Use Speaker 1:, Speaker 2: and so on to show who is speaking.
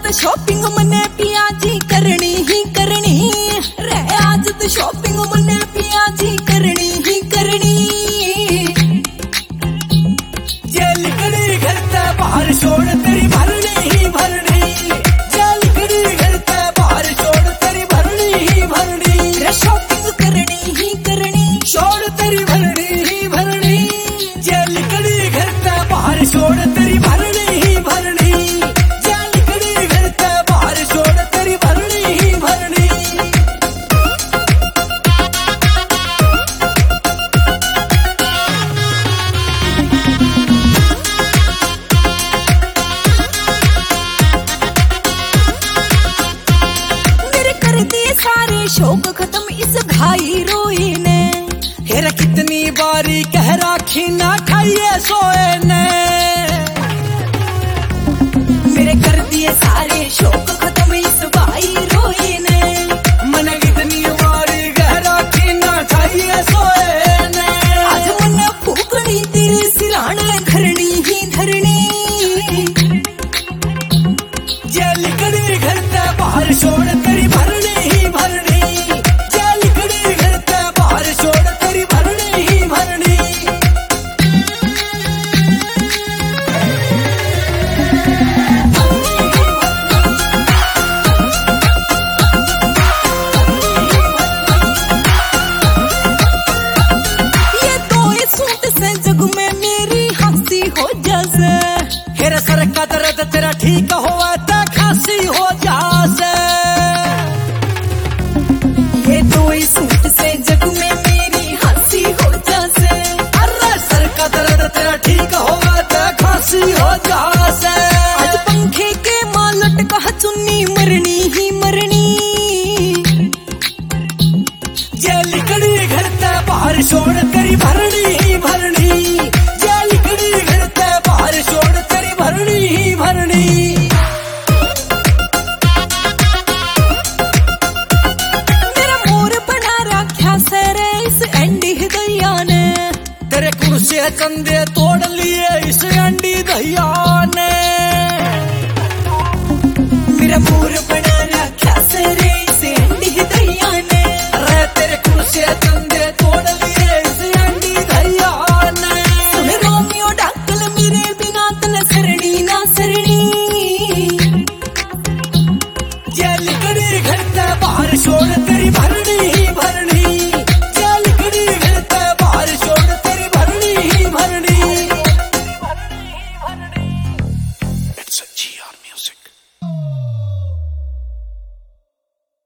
Speaker 1: तो शॉपिंग मने पिया जी करनी ही करनी रे, आज तो शॉपिंग मने पिया जी करनी ही करनी।
Speaker 2: जेल कड़ी घर से बाहर छोड़ तेरी भरनी ही भरनी, जेल कड़ी घर से बाहर छोड़ तेरी भरनी ही भरनी
Speaker 1: रे, शॉपिंग करनी ही करनी
Speaker 2: छोड़ तेरी भरनी ही भरनी, जेल कड़ी घर से बाहर छोड़ तेरी भरनी ही भरनी, जेल कड़ी घर से बाहर छोड़ तेरी भरनी ही भरनी।
Speaker 1: मेरे कर दिए सारे शौक खत्म इस भाई रोई ने,
Speaker 2: हेरा कितनी बारी कह राखी ना खाइए सोए ने,
Speaker 1: मेरे कर दिए सारे शौक खत्म इस भाई रोई ने।
Speaker 2: मन कितनी बारी कह राखी ना खाइए सोए ने,
Speaker 1: आज मन फूकनी तेरे सिराने धरनी ही धरनी।
Speaker 2: जेल कड़ी घर से बाहर छोड़ तेरी भरनी ही भरनी, जेल कड़ी घर से बाहर छोड़ तेरी भरनी ही भरनी।
Speaker 1: ये तो इस सूट से जग में मेरी हंसी हो जासे,
Speaker 2: हेरा सर का दर्द तेरा ठीक हुआ तो खांसी हो जासे,
Speaker 1: ये तो इस सूट से जग में मेरी हंसी हो जासे।
Speaker 2: अरे सर का दर्द तेरा ठीक हुआ तो खांसी हो जासे।
Speaker 1: आज पंखे के मालट का चुन्नी मरनी ही मरनी।
Speaker 2: जेल कड़ी घर से बाहर छोड़ तेरी भरनी ही भरनी, जेल कड़ी घर से बाहर छोड़ तेरी भरनी ही भरनी।
Speaker 1: मेरा मोर बना रखा सरे इस एंडी दरिया ने,
Speaker 2: तेरे कुर्सी चंदे तोड़ लिए इस अंडी दहिया ने,
Speaker 1: मेरा मोर बना रखा सरे इस एंडी दरिया ने।
Speaker 2: अरे तेरे कुर्सी चंदे तोड़ लिए इस अंडी दहिया ने।
Speaker 1: सुन रोमियो डाकल मेरे बिना तन सरणी ना सरणी।
Speaker 2: जेल कड़ी घर से बाहर छोड़ तेरी